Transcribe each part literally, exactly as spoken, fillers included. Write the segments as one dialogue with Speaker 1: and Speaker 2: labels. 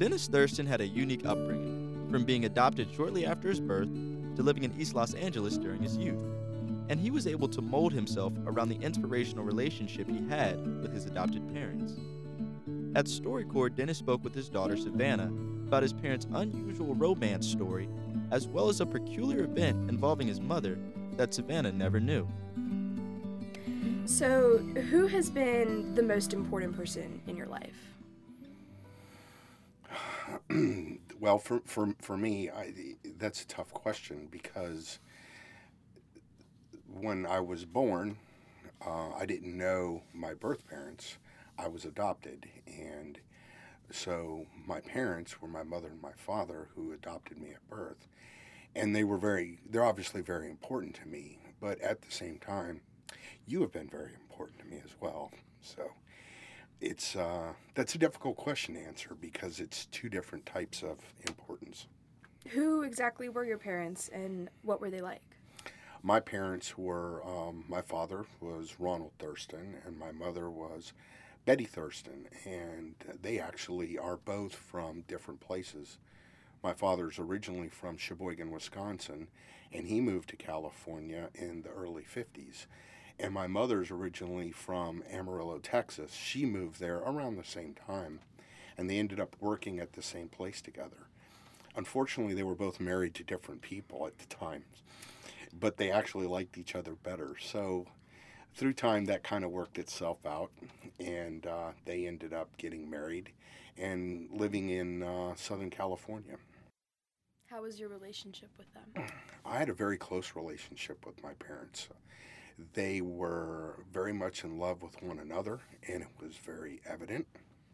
Speaker 1: Dennis Thurston had a unique upbringing, from being adopted shortly after his birth to living in East Los Angeles during his youth. And he was able to mold himself around the inspirational relationship he had with his adopted parents. At StoryCorps, Dennis spoke with his daughter Savannah about his parents' unusual romance story, as well as a peculiar event involving his mother that Savannah never knew.
Speaker 2: So, who has been the most important person in your life?
Speaker 3: Well, for for for me, I, that's a tough question because when I was born, uh, I didn't know my birth parents. I was adopted, and so my parents were my mother and my father who adopted me at birth, and they were very, they're obviously very important to me, but at the same time, you have been very important to me as well. So it's, uh, that's a difficult question to answer because it's two different types of importance.
Speaker 2: Who exactly were your parents and what were they like?
Speaker 3: My parents were, um, my father was Ronald Thurston and my mother was Betty Thurston, and they actually are both from different places. My father's originally from Sheboygan, Wisconsin, and he moved to California in the early fifties. And my mother's originally from Amarillo, Texas. She moved there around the same time, and they ended up working at the same place together. Unfortunately, they were both married to different people at the time, but they actually liked each other better. So through time, that kind of worked itself out, and uh, they ended up getting married and living in uh, Southern California.
Speaker 2: How was your relationship with them?
Speaker 3: I had a very close relationship with my parents. They were very much in love with one another, and it was very evident.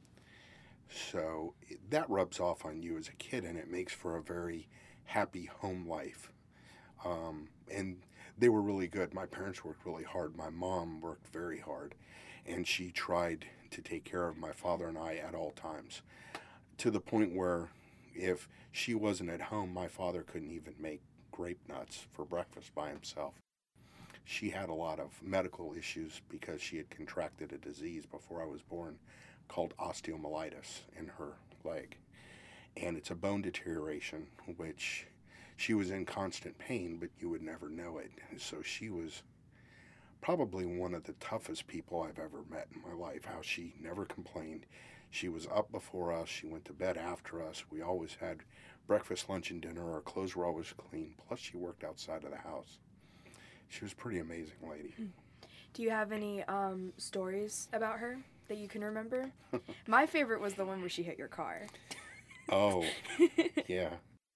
Speaker 3: So that rubs off on you as a kid, and it makes for a very happy home life. Um, and they were really good. My parents worked really hard. My mom worked very hard, and she tried to take care of my father and I at all times, to the point where if she wasn't at home, my father couldn't even make grape nuts for breakfast by himself. She had a lot of medical issues because she had contracted a disease before I was born called osteomyelitis in her leg. And it's a bone deterioration, which she was in constant pain, but you would never know it. So she was probably one of the toughest people I've ever met in my life, how she never complained. She was up before us. She went to bed after us. We always had breakfast, lunch, and dinner. Our clothes were always clean. Plus, she worked outside of the house. She was a pretty amazing lady.
Speaker 2: Do you have any um, stories about her that you can remember? My favorite was the one where she hit your car.
Speaker 3: Oh, yeah.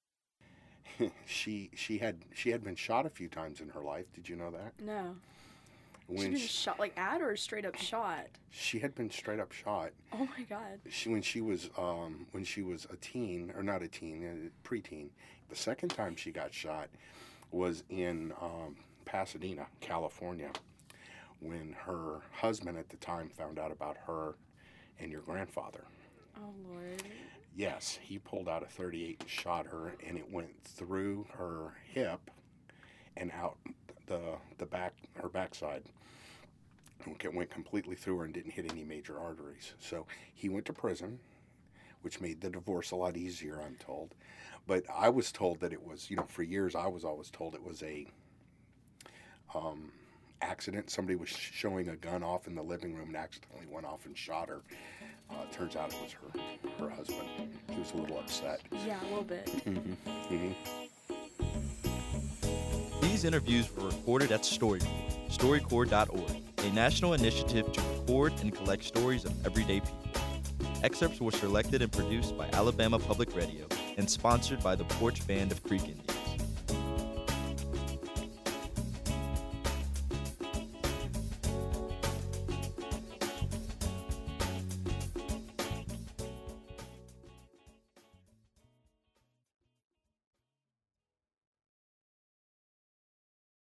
Speaker 3: she she had she had been shot a few times in her life. Did you know that?
Speaker 2: No.
Speaker 3: When
Speaker 2: She'd been
Speaker 3: she,
Speaker 2: shot like at or straight up shot?
Speaker 3: She had been straight up shot.
Speaker 2: Oh my God.
Speaker 3: She when she was um when she was a teen, or not a teen, a preteen. The second time she got shot was in um, Pasadena, California, when her husband at the time found out about her and your grandfather.
Speaker 2: Oh Lord.
Speaker 3: Yes, he pulled out a thirty-eight and shot her, and it went through her hip and out the the back, her backside. It went completely through her and didn't hit any major arteries. So he went to prison, which made the divorce a lot easier, I'm told. But I was told that it was, you know, for years I was always told it was a um, accident. Somebody was showing a gun off in the living room and accidentally went off and shot her. Uh, turns out it was her, her husband. He was a little upset.
Speaker 2: Yeah, a little bit.
Speaker 3: Mm-hmm. Mm-hmm.
Speaker 1: These interviews were recorded at StoryCorps, StoryCorps dot org, a national initiative to record and collect stories of everyday people. Excerpts were selected and produced by Alabama Public Radio and sponsored by the Porch Band of Creek Indians.